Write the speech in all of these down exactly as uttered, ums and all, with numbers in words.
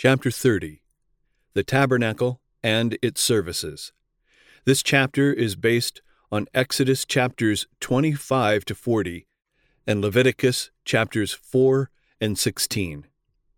Chapter thirty. The Tabernacle and its Services. This chapter is based on Exodus chapters twenty-five to forty and Leviticus chapters four and sixteen.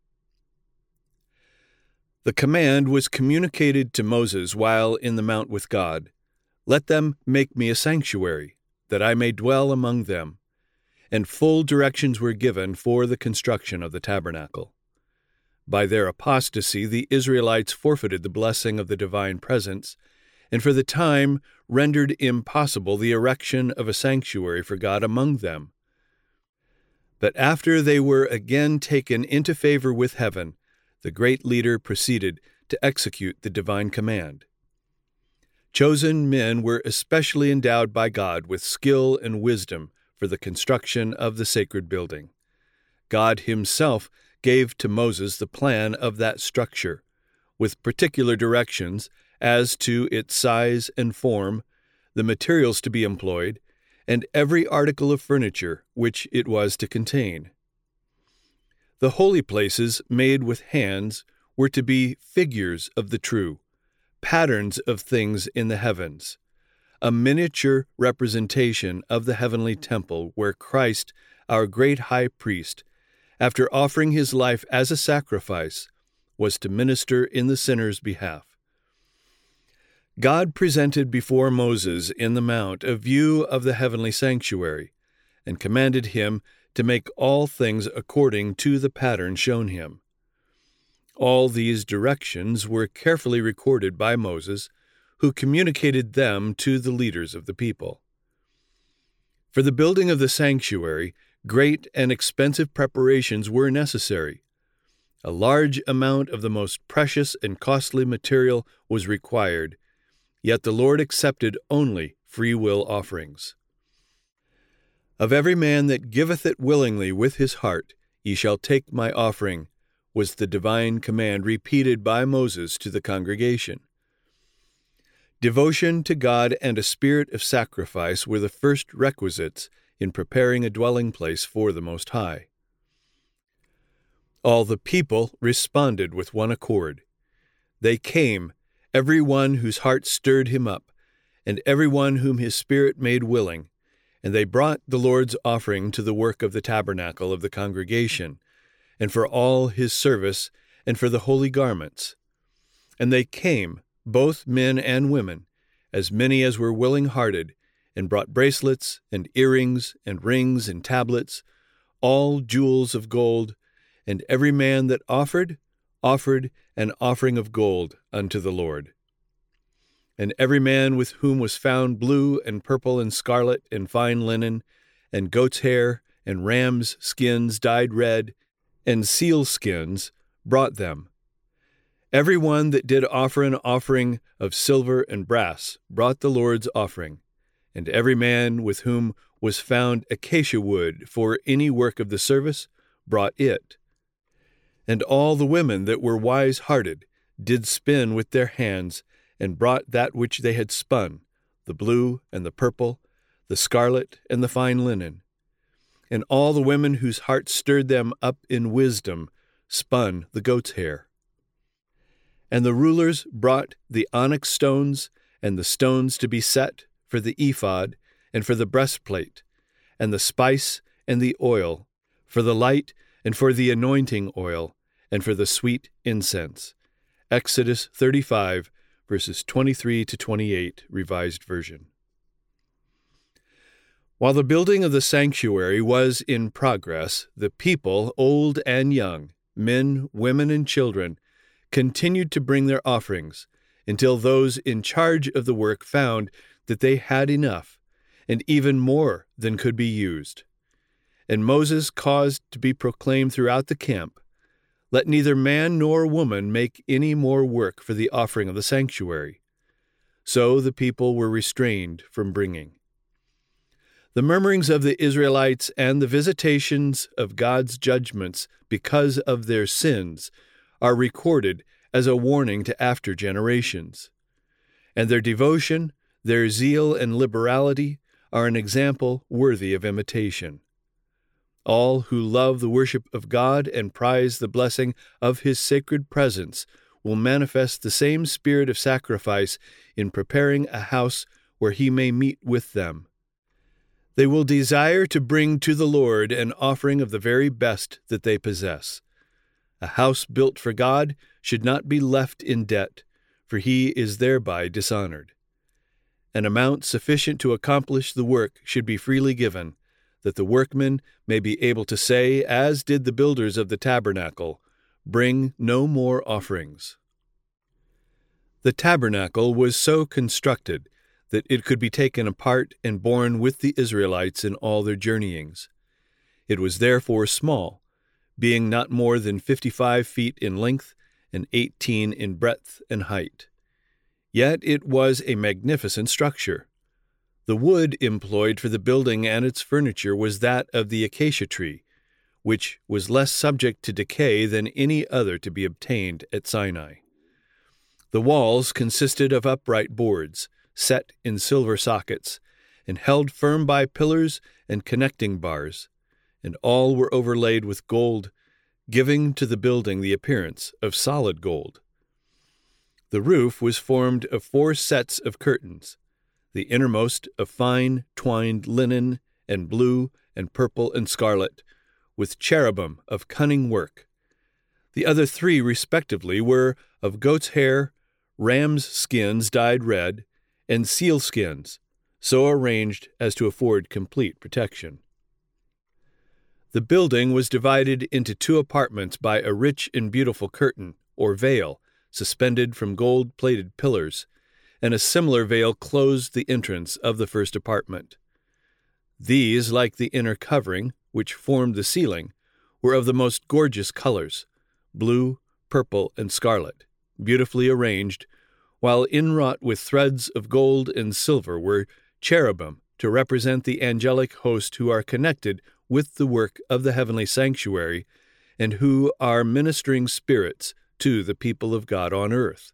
The command was communicated to Moses while in the mount with God. Let them make me a sanctuary, that I may dwell among them. And full directions were given for the construction of the tabernacle. By their apostasy, the Israelites forfeited the blessing of the divine presence, and for the time rendered impossible the erection of a sanctuary for God among them. But after they were again taken into favor with heaven, the great leader proceeded to execute the divine command. Chosen men were especially endowed by God with skill and wisdom for the construction of the sacred building. God Himself gave to Moses the plan of that structure, with particular directions as to its size and form, the materials to be employed, and every article of furniture which it was to contain. The holy places made with hands were to be figures of the true, patterns of things in the heavens, a miniature representation of the heavenly temple where Christ, our great high priest, after offering his life as a sacrifice, was to minister in the sinner's behalf. God presented before Moses in the mount a view of the heavenly sanctuary, and commanded him to make all things according to the pattern shown him. All these directions were carefully recorded by Moses, who communicated them to the leaders of the people. For the building of the sanctuary, great and expensive preparations were necessary. A large amount of the most precious and costly material was required, yet the Lord accepted only free will offerings. Of every man that giveth it willingly with his heart, ye shall take my offering, was the divine command repeated by Moses to the congregation. Devotion to God and a spirit of sacrifice were the first requisites in preparing a dwelling place for the Most High. All the people responded with one accord. They came, every one whose heart stirred him up, and every one whom his spirit made willing, and they brought the Lord's offering to the work of the tabernacle of the congregation, and for all his service, and for the holy garments. And they came, both men and women, as many as were willing-hearted, and brought bracelets, and earrings, and rings, and tablets, all jewels of gold, and every man that offered, offered an offering of gold unto the Lord. And every man with whom was found blue, and purple, and scarlet, and fine linen, and goat's hair, and rams' skins dyed red, and seal skins, brought them. Every one that did offer an offering of silver and brass brought the Lord's offering. And every man with whom was found acacia wood for any work of the service brought it. And all the women that were wise-hearted did spin with their hands, and brought that which they had spun, the blue and the purple, the scarlet and the fine linen. And all the women whose hearts stirred them up in wisdom spun the goat's hair. And the rulers brought the onyx stones, and the stones to be set for the ephod, and for the breastplate, and the spice and the oil, for the light, and for the anointing oil, and for the sweet incense. Exodus thirty-five, verses twenty-three to twenty-eight, Revised Version. While the building of the sanctuary was in progress, the people, old and young, men, women, and children, continued to bring their offerings, until those in charge of the work found that they had enough, and even more than could be used. And Moses caused to be proclaimed throughout the camp, "Let neither man nor woman make any more work for the offering of the sanctuary." So the people were restrained from bringing. The murmurings of the Israelites and the visitations of God's judgments because of their sins are recorded as a warning to after generations. And their devotion, their zeal and liberality are an example worthy of imitation. All who love the worship of God and prize the blessing of His sacred presence will manifest the same spirit of sacrifice in preparing a house where He may meet with them. They will desire to bring to the Lord an offering of the very best that they possess. A house built for God should not be left in debt, for He is thereby dishonored. An amount sufficient to accomplish the work should be freely given, that the workmen may be able to say, as did the builders of the tabernacle, "Bring no more offerings." The tabernacle was so constructed that it could be taken apart and borne with the Israelites in all their journeyings. It was therefore small, being not more than fifty-five feet in length and eighteen in breadth and height. Yet it was a magnificent structure. The wood employed for the building and its furniture was that of the acacia tree, which was less subject to decay than any other to be obtained at Sinai. The walls consisted of upright boards, set in silver sockets, and held firm by pillars and connecting bars, and all were overlaid with gold, giving to the building the appearance of solid gold. The roof was formed of four sets of curtains, the innermost of fine twined linen and blue and purple and scarlet, with cherubim of cunning work. The other three, respectively, were of goat's hair, ram's skins dyed red, and seal skins, so arranged as to afford complete protection. The building was divided into two apartments by a rich and beautiful curtain, or veil, suspended from gold-plated pillars, and a similar veil closed the entrance of the first apartment. These, like the inner covering, which formed the ceiling, were of the most gorgeous colors, blue, purple, and scarlet, beautifully arranged, while inwrought with threads of gold and silver were cherubim to represent the angelic host who are connected with the work of the heavenly sanctuary and who are ministering spirits to the people of God on earth.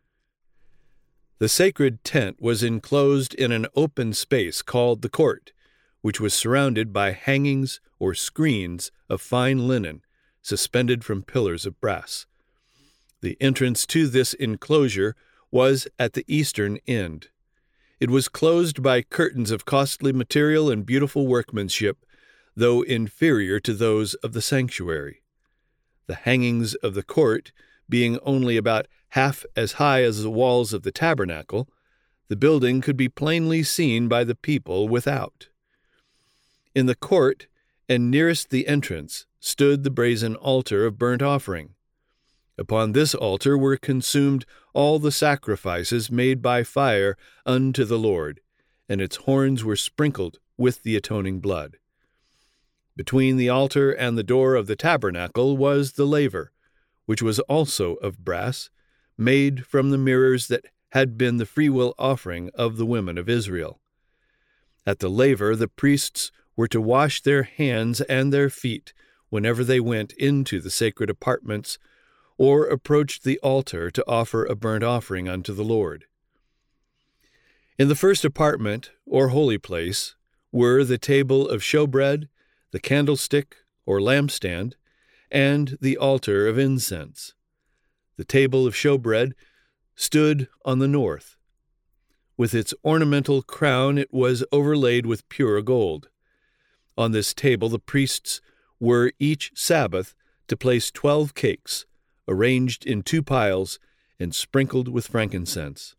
The sacred tent was enclosed in an open space called the court, which was surrounded by hangings or screens of fine linen suspended from pillars of brass. The entrance to this enclosure was at the eastern end. It was closed by curtains of costly material and beautiful workmanship, though inferior to those of the sanctuary. The hangings of the court, being only about half as high as the walls of the tabernacle, the building could be plainly seen by the people without. In the court, and nearest the entrance, stood the brazen altar of burnt offering. Upon this altar were consumed all the sacrifices made by fire unto the Lord, and its horns were sprinkled with the atoning blood. Between the altar and the door of the tabernacle was the laver, which was also of brass, made from the mirrors that had been the freewill offering of the women of Israel. At the laver the priests were to wash their hands and their feet whenever they went into the sacred apartments or approached the altar to offer a burnt offering unto the Lord. In the first apartment, or holy place, were the table of showbread, the candlestick, or lampstand, and the altar of incense. The table of showbread stood on the north. With its ornamental crown it was overlaid with pure gold. On this table the priests were each Sabbath to place twelve cakes, arranged in two piles and sprinkled with frankincense.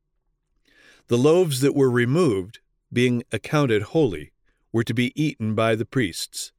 The loaves that were removed, being accounted holy, were to be eaten by the priests.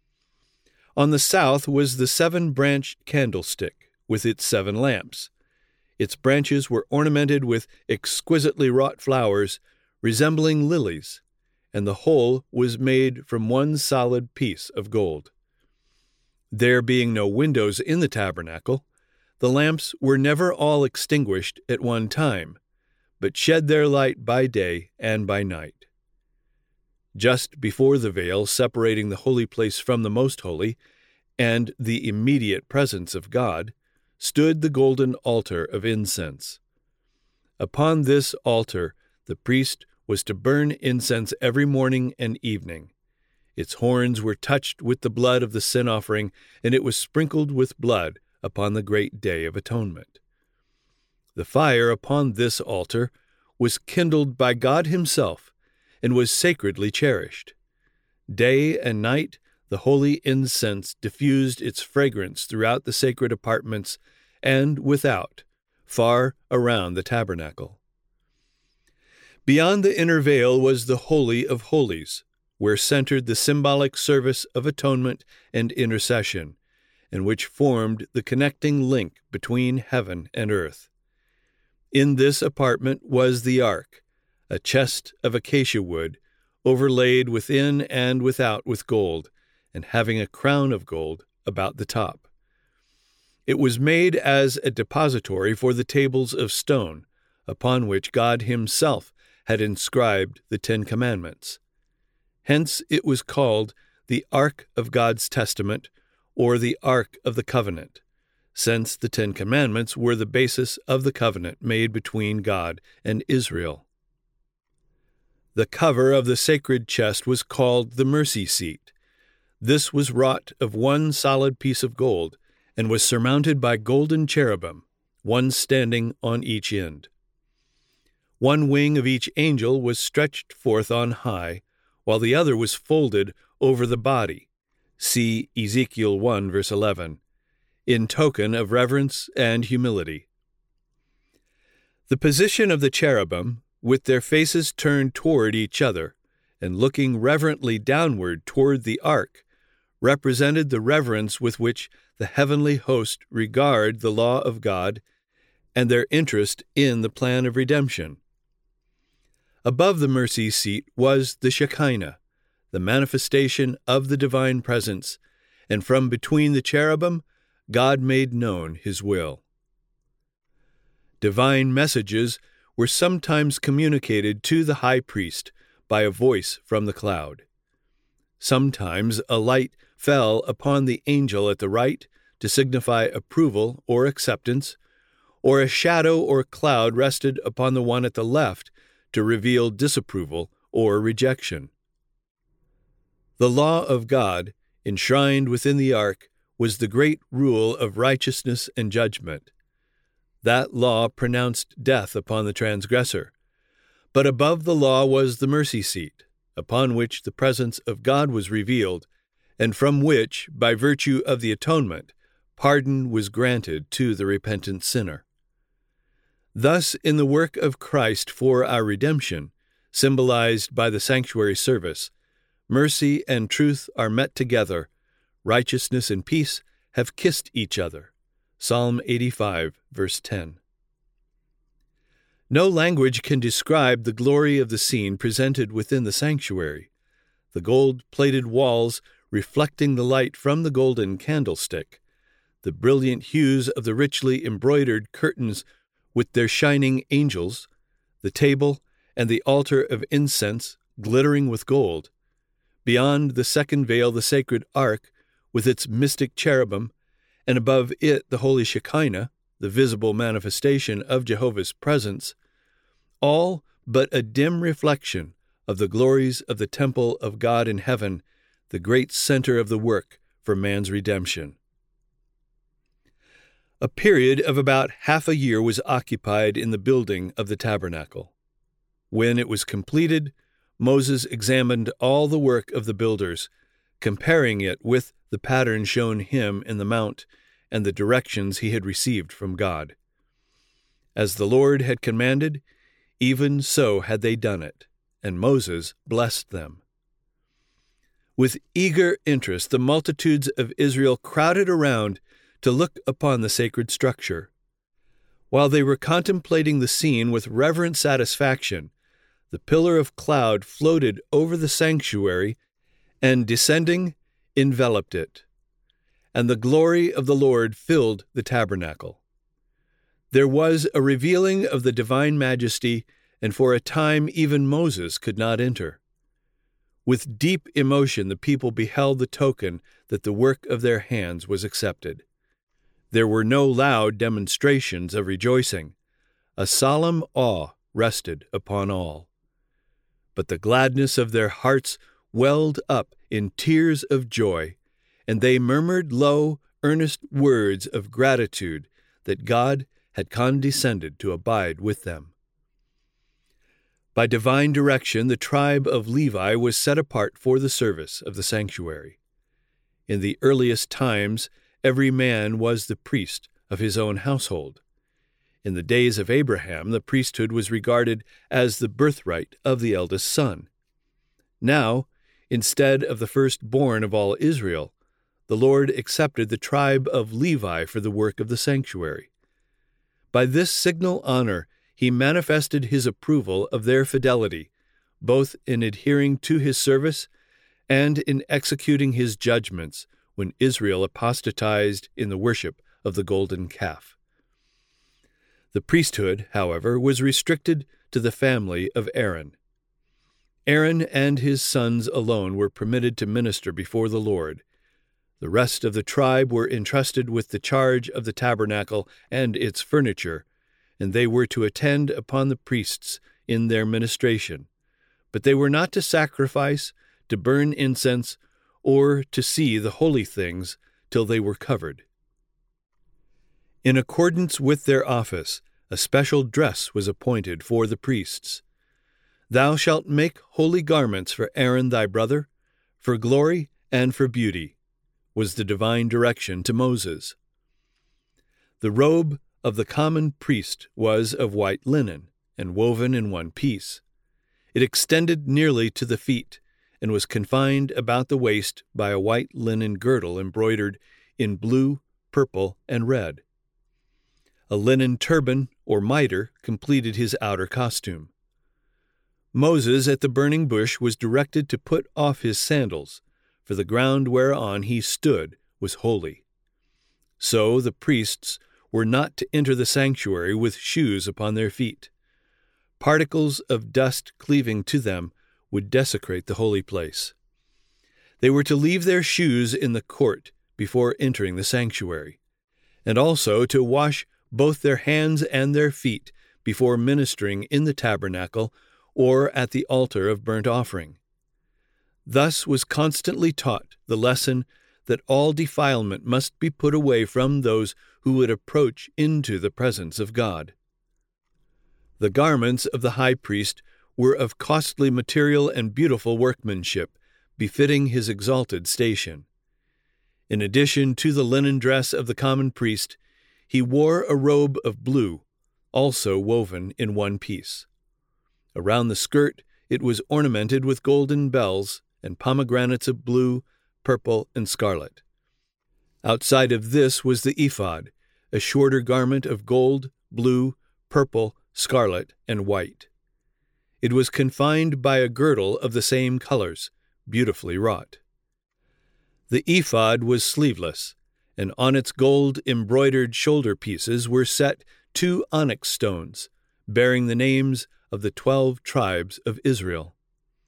On the south was the seven-branched candlestick, with its seven lamps. Its branches were ornamented with exquisitely wrought flowers, resembling lilies, and the whole was made from one solid piece of gold. There being no windows in the tabernacle, the lamps were never all extinguished at one time, but shed their light by day and by night. Just before the veil separating the holy place from the most holy, and the immediate presence of God, stood the golden altar of incense. Upon this altar the priest was to burn incense every morning and evening. Its horns were touched with the blood of the sin offering, and it was sprinkled with blood upon the great day of atonement. The fire upon this altar was kindled by God himself and was sacredly cherished. Day and night the holy incense diffused its fragrance throughout the sacred apartments and without, far around the tabernacle. Beyond the inner veil was the Holy of Holies, where centered the symbolic service of atonement and intercession, and which formed the connecting link between heaven and earth. In this apartment was the ark, a chest of acacia wood, overlaid within and without with gold, and having a crown of gold about the top. It was made as a depository for the tables of stone, upon which God himself had inscribed the Ten Commandments. Hence it was called the Ark of God's Testament, or the Ark of the Covenant, since the Ten Commandments were the basis of the covenant made between God and Israel. The cover of the sacred chest was called the mercy seat. This was wrought of one solid piece of gold, and was surmounted by golden cherubim, one standing on each end. One wing of each angel was stretched forth on high, while the other was folded over the body. See Ezekiel one, verse eleven, in token of reverence and humility. The position of the cherubim, with their faces turned toward each other, and looking reverently downward toward the ark, represented the reverence with which the heavenly host regard the law of God and their interest in the plan of redemption. Above the mercy seat was the Shekinah, the manifestation of the divine presence, and from between the cherubim, God made known his will. Divine messages were sometimes communicated to the high priest by a voice from the cloud. Sometimes a light fell upon the angel at the right to signify approval or acceptance, or a shadow or cloud rested upon the one at the left to reveal disapproval or rejection. The law of God, enshrined within the ark, was the great rule of righteousness and judgment. That law pronounced death upon the transgressor. But above the law was the mercy seat, upon which the presence of God was revealed, and from which, by virtue of the atonement, pardon was granted to the repentant sinner. Thus, in the work of Christ for our redemption, symbolized by the sanctuary service, mercy and truth are met together, righteousness and peace have kissed each other. Psalm eighty-five, verse ten. No language can describe the glory of the scene presented within the sanctuary. The gold-plated walls reflecting the light from the golden candlestick, the brilliant hues of the richly embroidered curtains with their shining angels, the table and the altar of incense glittering with gold, beyond the second veil the sacred ark with its mystic cherubim, and above it the holy Shekinah, the visible manifestation of Jehovah's presence, all but a dim reflection of the glories of the temple of God in heaven, the great center of the work for man's redemption. A period of about half a year was occupied in the building of the tabernacle. When it was completed, Moses examined all the work of the builders, comparing it with the pattern shown him in the mount and the directions he had received from God. As the Lord had commanded, even so had they done it, and Moses blessed them. With eager interest, the multitudes of Israel crowded around to look upon the sacred structure. While they were contemplating the scene with reverent satisfaction, the pillar of cloud floated over the sanctuary and, descending, enveloped it, and the glory of the Lord filled the tabernacle. There was a revealing of the divine majesty, and for a time even Moses could not enter. With deep emotion the people beheld the token that the work of their hands was accepted. There were no loud demonstrations of rejoicing. A solemn awe rested upon all. But the gladness of their hearts welled up in tears of joy, and they murmured low, earnest words of gratitude that God had condescended to abide with them. By divine direction, the tribe of Levi was set apart for the service of the sanctuary. In the earliest times, every man was the priest of his own household. In the days of Abraham, the priesthood was regarded as the birthright of the eldest son. Now, instead of the firstborn of all Israel, the Lord accepted the tribe of Levi for the work of the sanctuary. By this signal honor, he manifested his approval of their fidelity, both in adhering to his service and in executing his judgments when Israel apostatized in the worship of the golden calf. The priesthood, however, was restricted to the family of Aaron. Aaron and his sons alone were permitted to minister before the Lord. The rest of the tribe were entrusted with the charge of the tabernacle and its furniture, and they were to attend upon the priests in their ministration, but they were not to sacrifice, to burn incense, or to see the holy things till they were covered. In accordance with their office, a special dress was appointed for the priests. Thou shalt make holy garments for Aaron thy brother, for glory and for beauty, was the divine direction to Moses. The robe of the common priest was of white linen, and woven in one piece. It extended nearly to the feet, and was confined about the waist by a white linen girdle embroidered in blue, purple, and red. A linen turban or mitre completed his outer costume. Moses at the burning bush was directed to put off his sandals, for the ground whereon he stood was holy. So the priests were not to enter the sanctuary with shoes upon their feet. Particles of dust cleaving to them would desecrate the holy place. They were to leave their shoes in the court before entering the sanctuary, and also to wash both their hands and their feet before ministering in the tabernacle or at the altar of burnt offering. Thus was constantly taught the lesson that all defilement must be put away from those who would approach into the presence of God. The garments of the high priest were of costly material and beautiful workmanship, befitting his exalted station. In addition to the linen dress of the common priest, he wore a robe of blue, also woven in one piece. Around the skirt it was ornamented with golden bells and pomegranates of blue, purple, and scarlet. Outside of this was the ephod, a shorter garment of gold, blue, purple, scarlet, and white. It was confined by a girdle of the same colors, beautifully wrought. The ephod was sleeveless, and on its gold-embroidered shoulder pieces were set two onyx stones, bearing the names of the twelve tribes of Israel.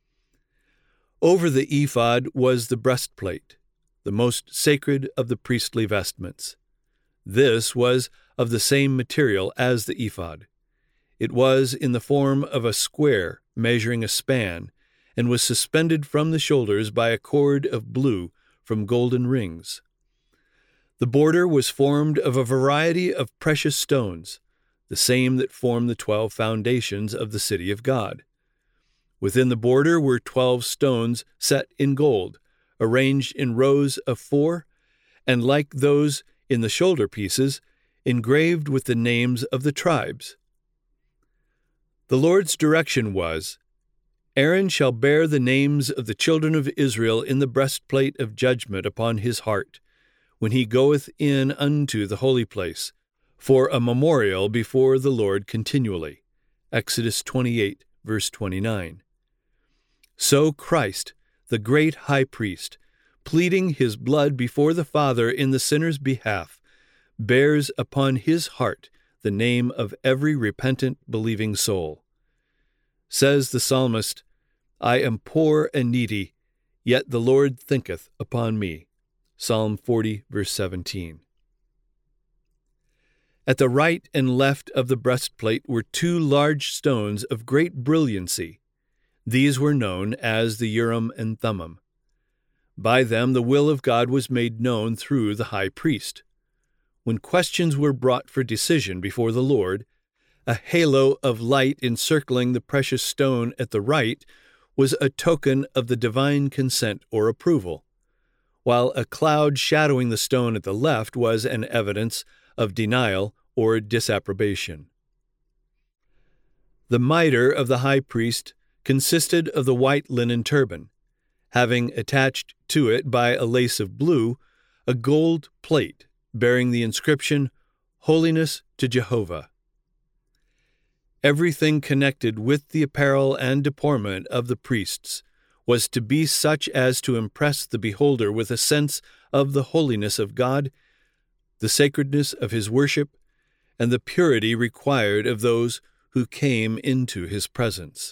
Over the ephod was the breastplate, the most sacred of the priestly vestments. This was of the same material as the ephod. It was in the form of a square measuring a span, and was suspended from the shoulders by a cord of blue from golden rings. The border was formed of a variety of precious stones, the same that form the twelve foundations of the city of God. Within the border were twelve stones set in gold, arranged in rows of four, and like those in the shoulder pieces, engraved with the names of the tribes. The Lord's direction was, Aaron shall bear the names of the children of Israel in the breastplate of judgment upon his heart, when he goeth in unto the holy place, for a memorial before the Lord continually. Exodus twenty-eight, verse twenty-nine. So Christ, the great high priest, pleading his blood before the Father in the sinner's behalf, bears upon his heart the name of every repentant, believing soul. Says the psalmist, I am poor and needy, yet the Lord thinketh upon me. Psalm forty, verse seventeen. At the right and left of the breastplate were two large stones of great brilliancy. These were known as the Urim and Thummim. By them the will of God was made known through the high priest. When questions were brought for decision before the Lord, a halo of light encircling the precious stone at the right was a token of the divine consent or approval, while a cloud shadowing the stone at the left was an evidence of denial or disapprobation. The mitre of the high priest consisted of the white linen turban, having attached to it by a lace of blue a gold plate bearing the inscription, Holiness to Jehovah. Everything connected with the apparel and deportment of the priests was to be such as to impress the beholder with a sense of the holiness of God, the sacredness of his worship, and the purity required of those who came into his presence.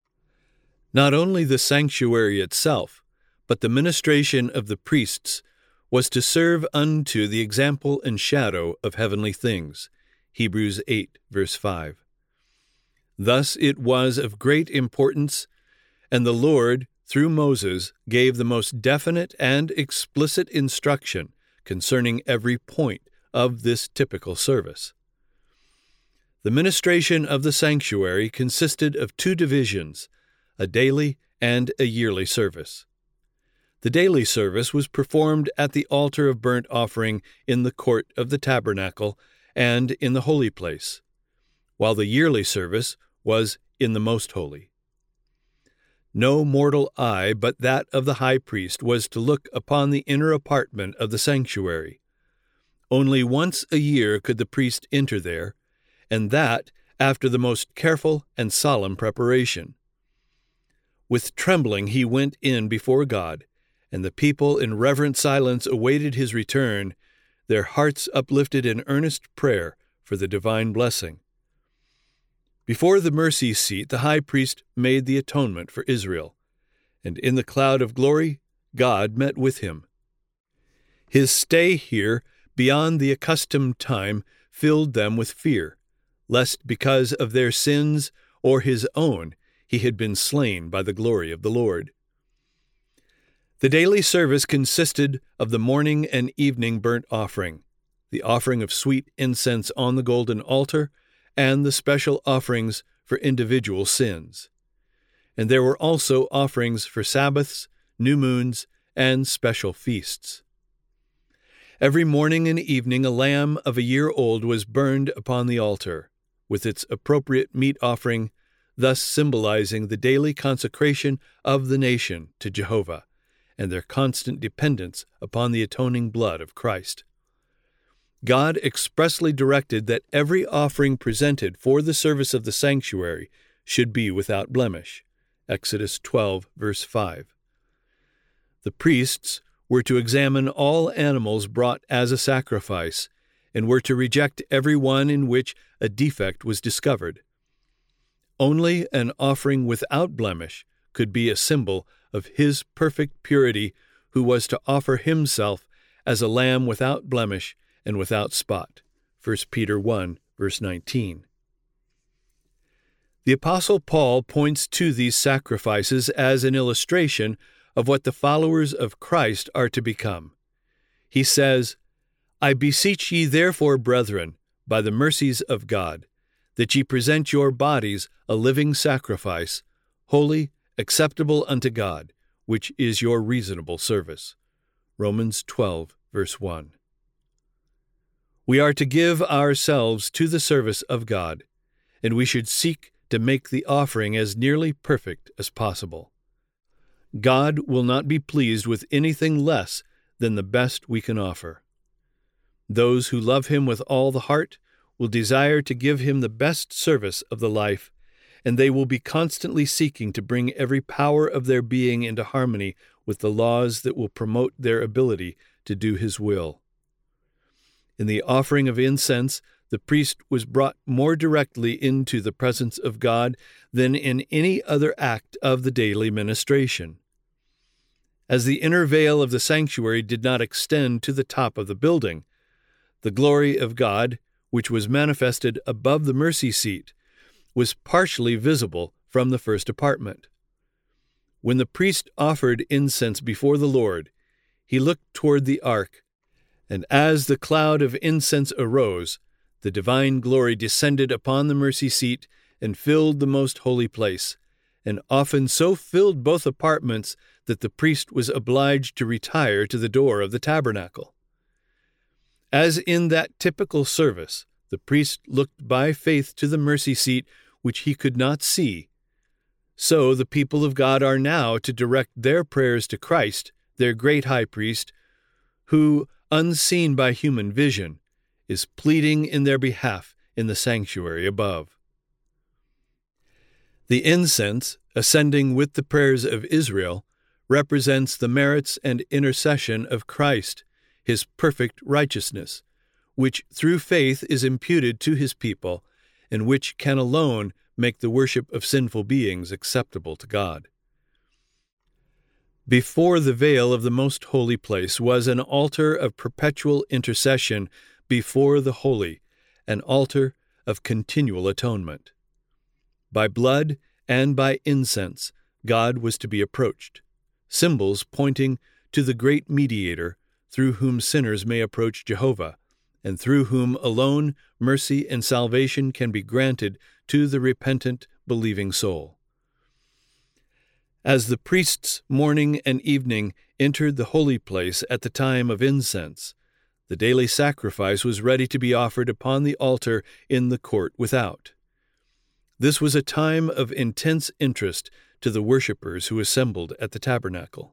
Not only the sanctuary itself, but the ministration of the priests was to serve unto the example and shadow of heavenly things. Hebrews eight, verse five. Thus it was of great importance, and the Lord, through Moses, gave the most definite and explicit instruction concerning every point of this typical service. The ministration of the sanctuary consisted of two divisions, a daily and a yearly service. The daily service was performed at the altar of burnt offering in the court of the tabernacle and in the holy place, while the yearly service was in the most holy. No mortal eye but that of the high priest was to look upon the inner apartment of the sanctuary. Only once a year could the priest enter there, and that after the most careful and solemn preparation. With trembling he went in before God, and the people in reverent silence awaited his return, their hearts uplifted in earnest prayer for the divine blessing. Before the mercy seat the high priest made the atonement for Israel, and in the cloud of glory God met with him. His stay here beyond the accustomed time filled them with fear, lest because of their sins or his own he had been slain by the glory of the Lord. The daily service consisted of the morning and evening burnt offering, the offering of sweet incense on the golden altar, and the special offerings for individual sins. And there were also offerings for Sabbaths, new moons, and special feasts. Every morning and evening a lamb of a year old was burned upon the altar, with its appropriate meat offering, thus symbolizing the daily consecration of the nation to Jehovah, and their constant dependence upon the atoning blood of Christ. God expressly directed that every offering presented for the service of the sanctuary should be without blemish. Exodus twelve, verse five. The priests were to examine all animals brought as a sacrifice, and were to reject every one in which a defect was discovered. Only an offering without blemish could be a symbol of his perfect purity, who was to offer himself as a lamb without blemish and without spot. First Peter one, verse nineteen. The Apostle Paul points to these sacrifices as an illustration of what the followers of Christ are to become. He says, I beseech ye therefore, brethren, by the mercies of God, that ye present your bodies a living sacrifice, holy, acceptable unto God, which is your reasonable service. Romans twelve, verse one. We are to give ourselves to the service of God, and we should seek to make the offering as nearly perfect as possible. God will not be pleased with anything less than the best we can offer. Those who love him with all the heart will desire to give him the best service of the life, and they will be constantly seeking to bring every power of their being into harmony with the laws that will promote their ability to do his will. In the offering of incense, the priest was brought more directly into the presence of God than in any other act of the daily ministration. As the inner veil of the sanctuary did not extend to the top of the building, the glory of God, which was manifested above the mercy seat, was partially visible from the first apartment. When the priest offered incense before the Lord, he looked toward the ark, and as the cloud of incense arose, the divine glory descended upon the mercy seat and filled the most holy place, and often so filled both apartments that the priest was obliged to retire to the door of the tabernacle. As in that typical service, the priest looked by faith to the mercy seat which he could not see, so the people of God are now to direct their prayers to Christ, their great high priest, who, unseen by human vision, is pleading in their behalf in the sanctuary above. The incense, ascending with the prayers of Israel, represents the merits and intercession of Christ, his perfect righteousness, which through faith is imputed to his people, and which can alone make the worship of sinful beings acceptable to God. Before the veil of the most holy place was an altar of perpetual intercession before the holy, an altar of continual atonement. By blood and by incense, God was to be approached, symbols pointing to the great mediator through whom sinners may approach Jehovah, and through whom alone mercy and salvation can be granted to the repentant, believing soul. As the priests morning and evening entered the holy place at the time of incense, the daily sacrifice was ready to be offered upon the altar in the court without. This was a time of intense interest to the worshippers who assembled at the tabernacle.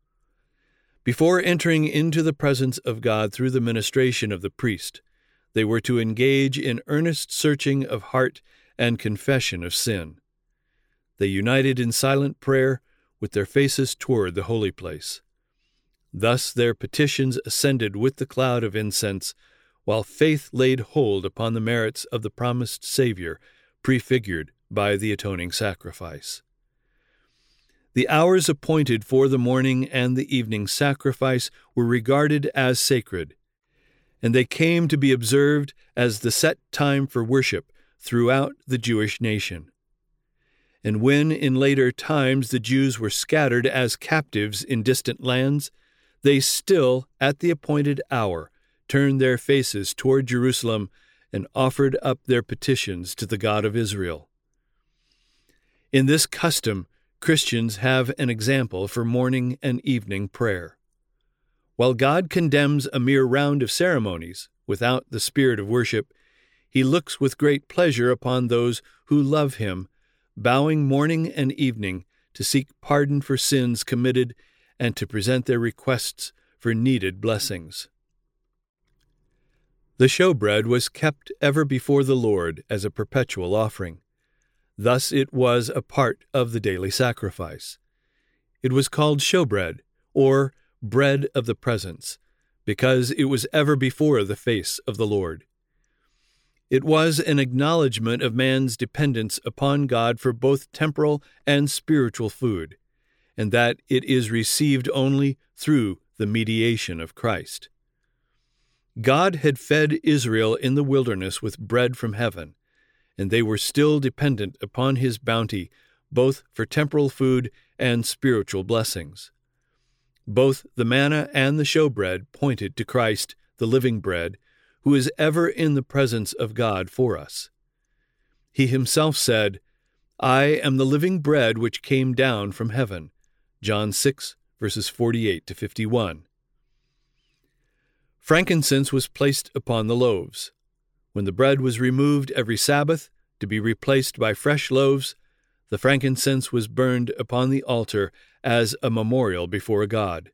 Before entering into the presence of God through the ministration of the priest, they were to engage in earnest searching of heart and confession of sin. They united in silent prayer with their faces toward the holy place. Thus their petitions ascended with the cloud of incense, while faith laid hold upon the merits of the promised Savior, prefigured by the atoning sacrifice. The hours appointed for the morning and the evening sacrifice were regarded as sacred, and they came to be observed as the set time for worship throughout the Jewish nation. And when in later times the Jews were scattered as captives in distant lands, they still, at the appointed hour, turned their faces toward Jerusalem and offered up their petitions to the God of Israel. In this custom, Christians have an example for morning and evening prayer. While God condemns a mere round of ceremonies without the spirit of worship, he looks with great pleasure upon those who love him, bowing morning and evening to seek pardon for sins committed and to present their requests for needed blessings. The showbread was kept ever before the Lord as a perpetual offering. Thus it was a part of the daily sacrifice. It was called showbread, or bread of the presence, because it was ever before the face of the Lord. It was an acknowledgment of man's dependence upon God for both temporal and spiritual food, and that it is received only through the mediation of Christ. God had fed Israel in the wilderness with bread from heaven, and they were still dependent upon his bounty, both for temporal food and spiritual blessings. Both the manna and the showbread pointed to Christ, the living bread, who is ever in the presence of God for us. He himself said, "I am the living bread which came down from heaven." John six, verses forty-eight to fifty-one. Frankincense was placed upon the loaves. When the bread was removed every Sabbath to be replaced by fresh loaves, the frankincense was burned upon the altar as a memorial before God.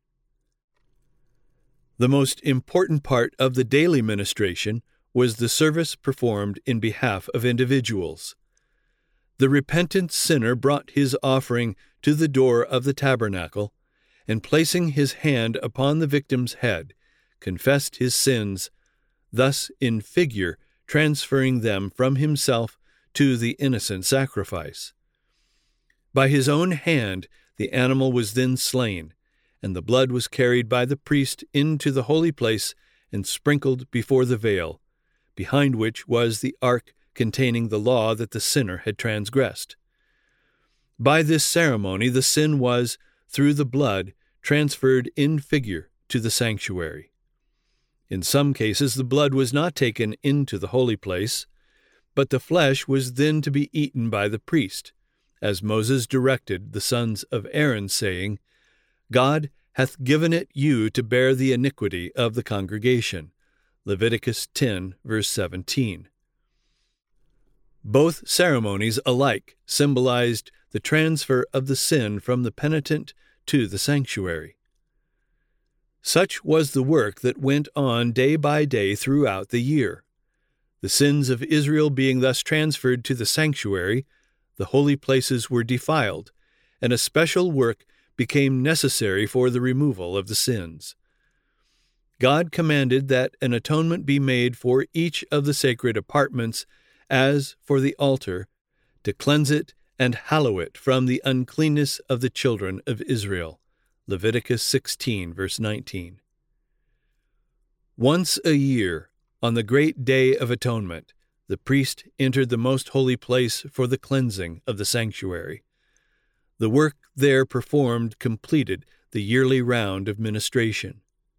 The most important part of the daily ministration was the service performed in behalf of individuals. The repentant sinner brought his offering to the door of the tabernacle, and placing his hand upon the victim's head, confessed his sins, thus in figure transferring them from himself to the innocent sacrifice. By his own hand the animal was then slain, and the blood was carried by the priest into the holy place and sprinkled before the veil, behind which was the ark containing the law that the sinner had transgressed. By this ceremony the sin was, through the blood, transferred in figure to the sanctuary. In some cases the blood was not taken into the holy place, but the flesh was then to be eaten by the priest, as Moses directed the sons of Aaron, saying, God hath given it you to bear the iniquity of the congregation. Leviticus ten, verse seventeen. Both ceremonies alike symbolized the transfer of the sin from the penitent to the sanctuary. Such was the work that went on day by day throughout the year. The sins of Israel being thus transferred to the sanctuary, the holy places were defiled, and a special work became necessary for the removal of the sins. God commanded that an atonement be made for each of the sacred apartments, as for the altar, to cleanse it and hallow it from the uncleanness of the children of Israel. Leviticus sixteen, verse nineteen. Once a year, on the great day of atonement, the priest entered the most holy place for the cleansing of the sanctuary. The work there performed completed the yearly round of ministration.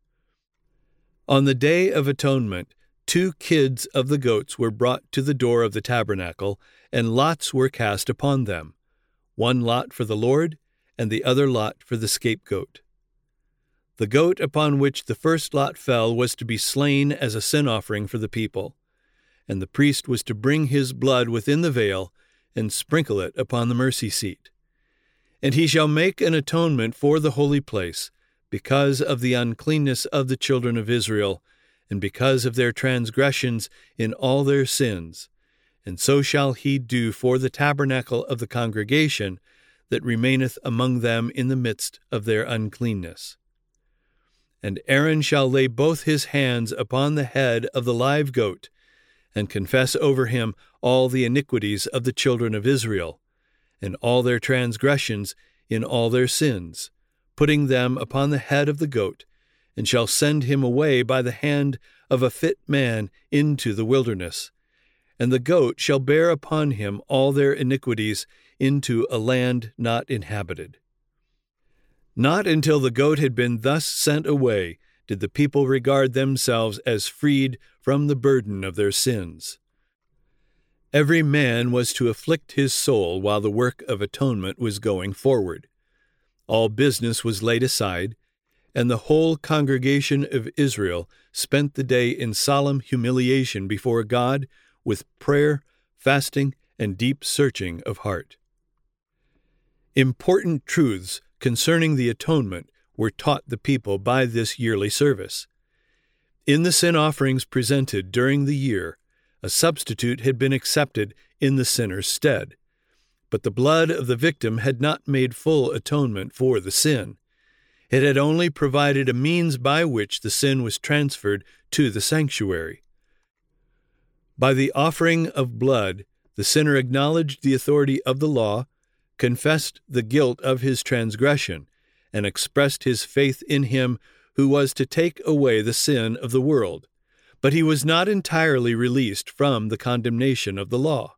On the Day of Atonement, two kids of the goats were brought to the door of the tabernacle, and lots were cast upon them, one lot for the Lord, and the other lot for the scapegoat. The goat upon which the first lot fell was to be slain as a sin offering for the people, and the priest was to bring his blood within the veil and sprinkle it upon the mercy seat. And he shall make an atonement for the holy place, because of the uncleanness of the children of Israel, and because of their transgressions in all their sins. And so shall he do for the tabernacle of the congregation that remaineth among them in the midst of their uncleanness. And Aaron shall lay both his hands upon the head of the live goat, and confess over him all the iniquities of the children of Israel, and all their transgressions in all their sins, putting them upon the head of the goat, and shall send him away by the hand of a fit man into the wilderness. And the goat shall bear upon him all their iniquities into a land not inhabited. Not until the goat had been thus sent away did the people regard themselves as freed from the burden of their sins. Every man was to afflict his soul while the work of atonement was going forward. All business was laid aside, and the whole congregation of Israel spent the day in solemn humiliation before God with prayer, fasting, and deep searching of heart. Important truths concerning the atonement were taught the people by this yearly service. In the sin offerings presented during the year, a substitute had been accepted in the sinner's stead, but the blood of the victim had not made full atonement for the sin. It had only provided a means by which the sin was transferred to the sanctuary. By the offering of blood, the sinner acknowledged the authority of the law, confessed the guilt of his transgression, and expressed his faith in him who was to take away the sin of the world. But he was not entirely released from the condemnation of the law.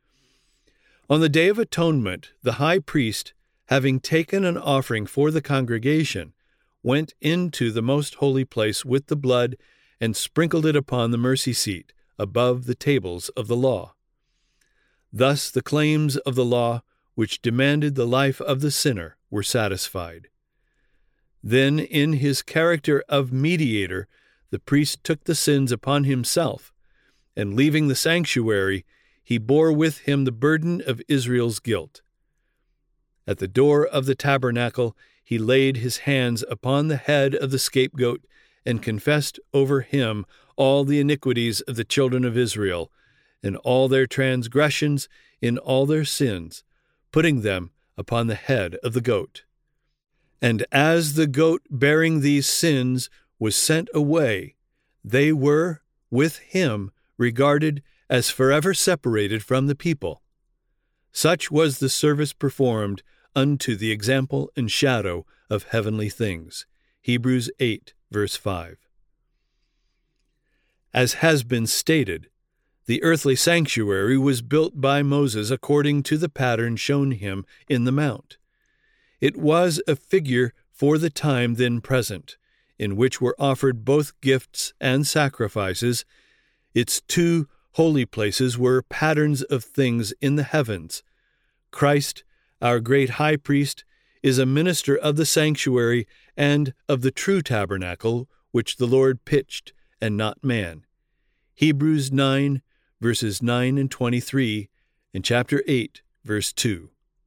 On the Day of Atonement, the high priest, having taken an offering for the congregation, went into the most holy place with the blood and sprinkled it upon the mercy seat above the tables of the law. Thus the claims of the law, which demanded the life of the sinner, were satisfied. Then, in his character of mediator, the priest took the sins upon himself, and leaving the sanctuary, he bore with him the burden of Israel's guilt. At the door of the tabernacle, he laid his hands upon the head of the scapegoat and confessed over him all the iniquities of the children of Israel, and all their transgressions in all their sins, putting them upon the head of the goat. And as the goat bearing these sins was sent away, they were, with him, regarded as forever separated from the people. Such was the service performed unto the example and shadow of heavenly things. Hebrews eight, verse five. As has been stated, The earthly sanctuary was built by Moses according to the pattern shown him in the mount. It was a figure for the time then present, in which were offered both gifts and sacrifices. Its two holy places were patterns of things in the heavens. Christ, our great high priest, is a minister of the sanctuary and of the true tabernacle, which the Lord pitched, and not man. Hebrews nine, verses nine and twenty-three, and chapter eight, verse two.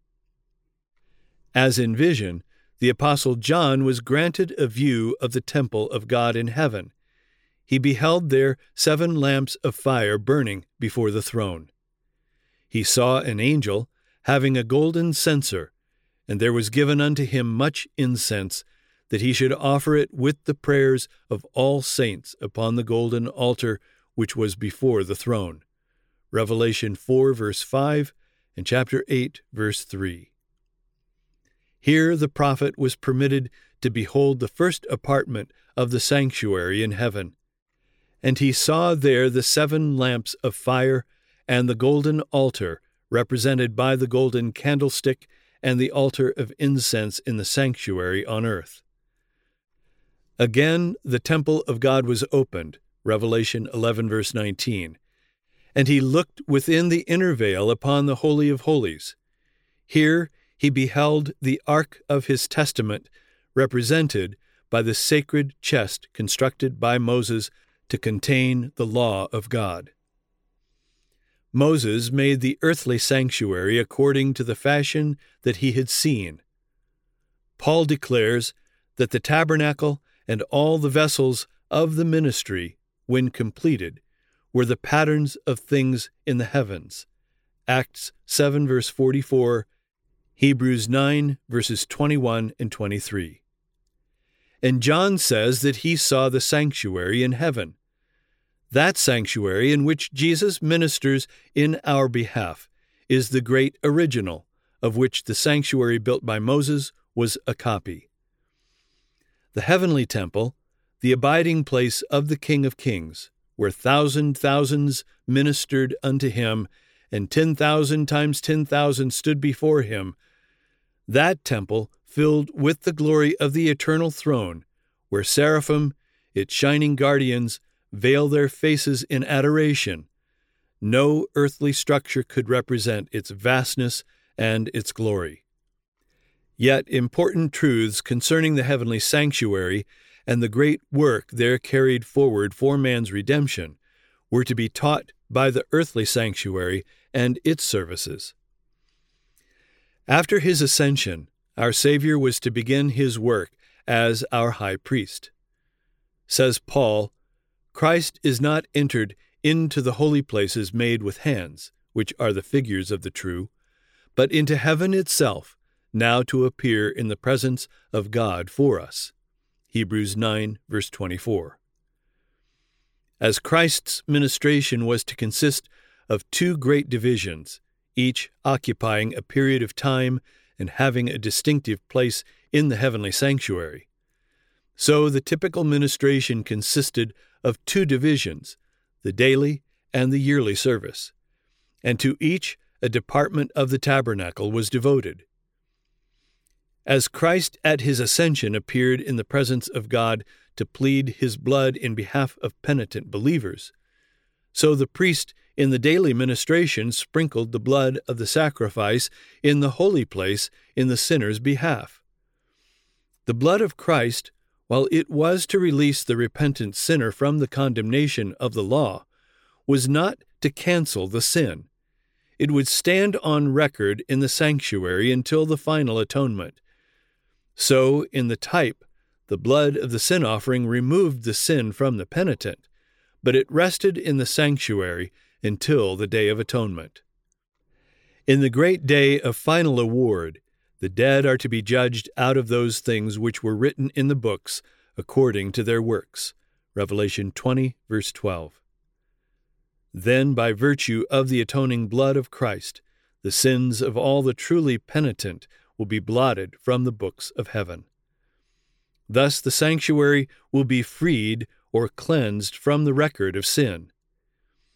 As in vision, the Apostle John was granted a view of the temple of God in heaven. He beheld there seven lamps of fire burning before the throne. He saw an angel having a golden censer, and there was given unto him much incense, that he should offer it with the prayers of all saints upon the golden altar which was before the throne. Revelation four, verse five, and chapter eight, verse three. Here the prophet was permitted to behold the first apartment of the sanctuary in heaven. And he saw there the seven lamps of fire and the golden altar, represented by the golden candlestick and the altar of incense in the sanctuary on earth. Again the temple of God was opened, Revelation eleven, verse nineteen, and he looked within the inner veil upon the Holy of Holies. Here he beheld the ark of his testament, represented by the sacred chest constructed by Moses to contain the law of God. Moses made the earthly sanctuary according to the fashion that he had seen. Paul declares that the tabernacle and all the vessels of the ministry, when completed, were the patterns of things in the heavens. Acts seven, verse forty-four, Hebrews nine, verses twenty-one and twenty-three. And John says that he saw the sanctuary in heaven. That sanctuary in which Jesus ministers in our behalf is the great original, of which the sanctuary built by Moses was a copy. The heavenly temple, the abiding place of the King of Kings, where thousand thousands ministered unto him, and ten thousand times ten thousand stood before him, that temple filled with the glory of the eternal throne, where seraphim, its shining guardians, veil their faces in adoration. No earthly structure could represent its vastness and its glory. Yet important truths concerning the heavenly sanctuary and the great work there carried forward for man's redemption were to be taught by the earthly sanctuary and its services. After his ascension, our Savior was to begin his work as our high priest. Says Paul, Christ is not entered into the holy places made with hands, which are the figures of the true, but into heaven itself, now to appear in the presence of God for us. Hebrews nine, verse twenty-four. As Christ's ministration was to consist of two great divisions, each occupying a period of time and having a distinctive place in the heavenly sanctuary, so the typical ministration consisted of two divisions, the daily and the yearly service, and to each a department of the tabernacle was devoted. As Christ at his ascension appeared in the presence of God to plead his blood in behalf of penitent believers, so the priest in the daily ministration sprinkled the blood of the sacrifice in the holy place in the sinner's behalf. The blood of Christ, while it was to release the repentant sinner from the condemnation of the law, was not to cancel the sin. It would stand on record in the sanctuary until the final atonement. So, in the type, the blood of the sin offering removed the sin from the penitent, but it rested in the sanctuary until the Day of Atonement. In the great day of final award, the dead are to be judged out of those things which were written in the books according to their works. Revelation twenty, verse twelve. Then, by virtue of the atoning blood of Christ, the sins of all the truly penitent will be blotted from the books of heaven. Thus the sanctuary will be freed or cleansed from the record of sin.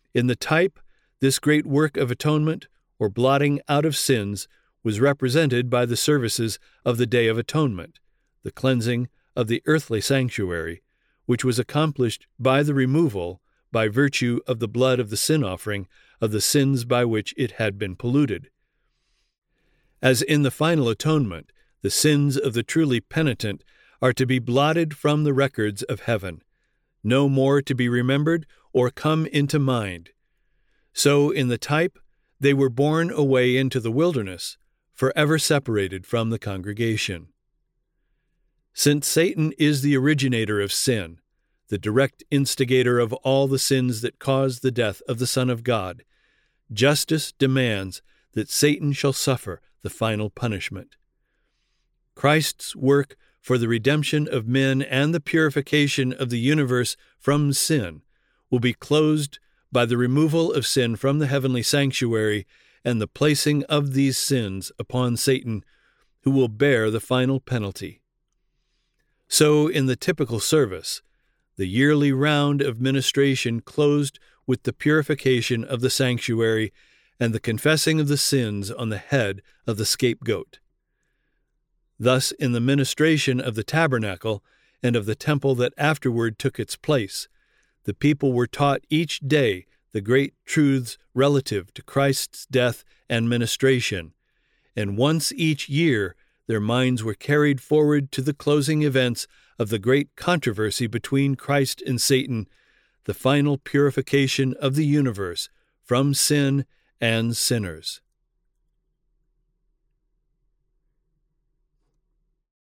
In the type, this great work of atonement, or blotting out of sins, was represented by the services of the Day of Atonement, the cleansing of the earthly sanctuary, which was accomplished by the removal, by virtue of the blood of the sin offering, of the sins by which it had been polluted. As in the final atonement, the sins of the truly penitent are to be blotted from the records of heaven, no more to be remembered or come into mind. So in the type, they were borne away into the wilderness, forever separated from the congregation. Since Satan is the originator of sin, the direct instigator of all the sins that caused the death of the Son of God, justice demands that Satan shall suffer the final punishment. Christ's work for the redemption of men and the purification of the universe from sin will be closed by the removal of sin from the heavenly sanctuary and the placing of these sins upon Satan, who will bear the final penalty. So, in the typical service, the yearly round of ministration closed with the purification of the sanctuary and the confessing of the sins on the head of the scapegoat. Thus, in the ministration of the tabernacle and of the temple that afterward took its place, the people were taught each day the great truths relative to Christ's death and ministration, and once each year their minds were carried forward to the closing events of the great controversy between Christ and Satan, the final purification of the universe from sin and sinners.